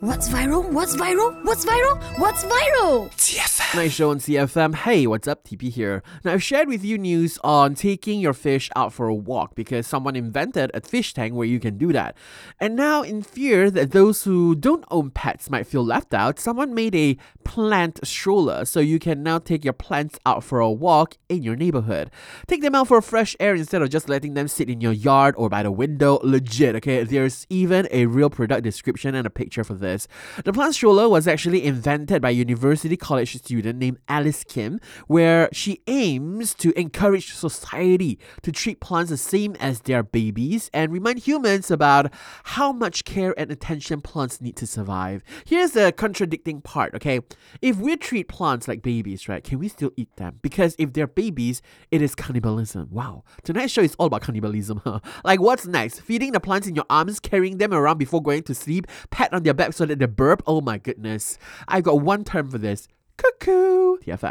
What's viral? What's viral? What's viral? What's viral? TFM. Nice show on CFM. Hey, what's up? TP here. Now, I've shared with you news on taking your fish out for a walk because someone invented a fish tank where you can do that. And now, in fear that those who don't own pets might feel left out, someone made a plant stroller so you can now take your plants out for a walk in your neighborhood. Take them out for fresh air instead of just letting them sit in your yard or by the window. Legit, okay? There's even a real product description and a picture for this. The plant stroller was actually invented by a University College student named Alice Kim, where she aims to encourage society to treat plants the same as their babies and remind humans about how much care and attention plants need to survive. Here's the contradicting part, okay? If we treat plants like babies, right, can we still eat them? Because if they're babies, it is cannibalism. Wow. Tonight's show is all about cannibalism, huh? Like, what's next? Feeding the plants in your arms, carrying them around before going to sleep, pat on their back so that they burp? Oh my goodness. I've got one term for this. Cuckoo. TFM.